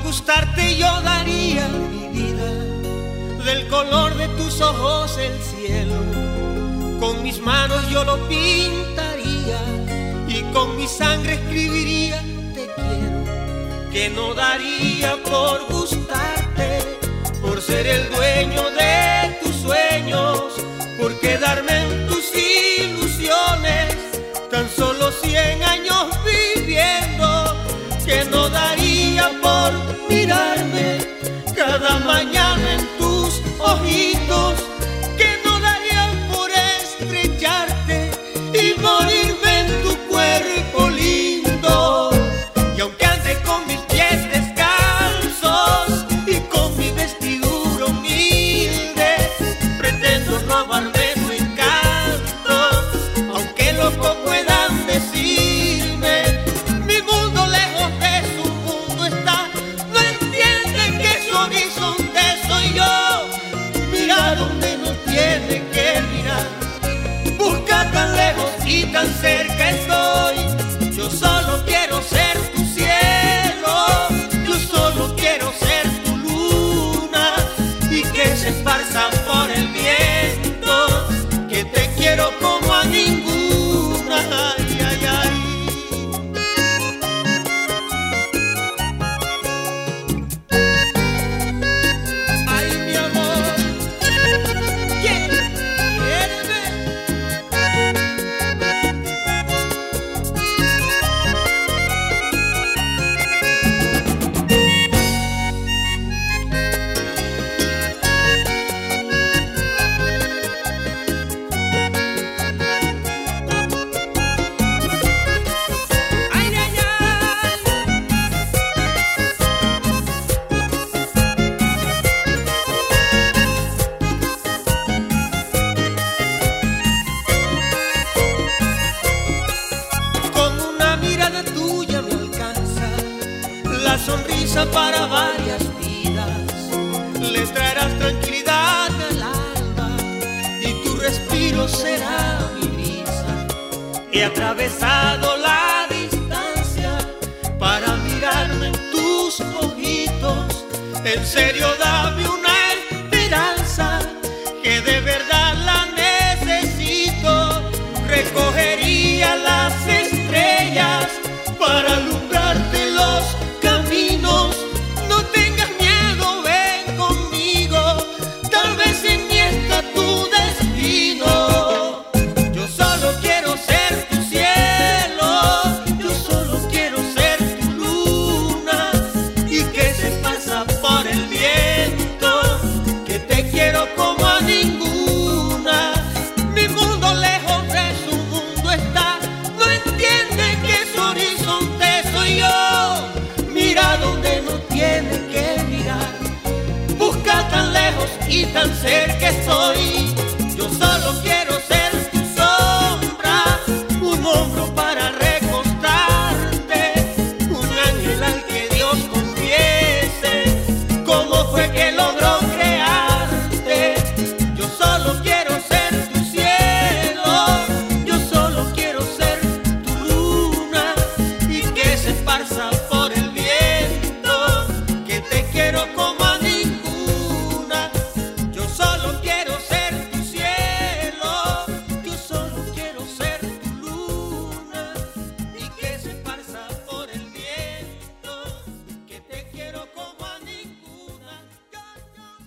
gustarte yo daría mi vida, del color de tus ojos el cielo. Con mis manos yo lo pintaría y con mi sangre escribiría te quiero, que no daría por gustarte, por ser el dueño de tus sueños, por quedarme en tus ilusiones, tan solo 100 años viviendo, que no daría por mirarme cada mañana en tus ojitos, que no daría por estrecharte y morirme en tu cuerpo lindo. Y aunque ande con mis pies descalzos y con mi vestidura humilde, pretendo robarme tu encanto, aunque loco puedan decirme, mi mundo lejos de su mundo está, no entienden que su horizonte soy yo. Mira donde no tiene que mirar, busca tan lejos y tan cerca estoy. Yo solo quiero ser tu cielo, yo solo quiero ser tu luna, y que se esparza por el viento, que te quiero como a ninguna. Ay, ay, ay. Ay, mi amor, quiéreme. Ay, ay, ay. Con una mirada tuya me alcanza la sonrisa para varias vidas, le traerás tranquilidad al alma y tu respiro será mi brisa. He atravesado la distancia para mirarme en tus ojitos, en serio dame una esperanza, que de verdad la necesito. Recogería las estrellas para alumbrarte los caminos. No tengas miedo, ven conmigo, tal vez en mí está tu destino. Yo solo quiero ser tu cielo, yo solo quiero ser tu luna, y que se pasa por el viento, que te quiero como a ninguna. Mi mundo lejos de su mundo está, no entiende que su horizonte soy yo. Mira donde no tiene que mirar, busca tan lejos y tan cerca estoy.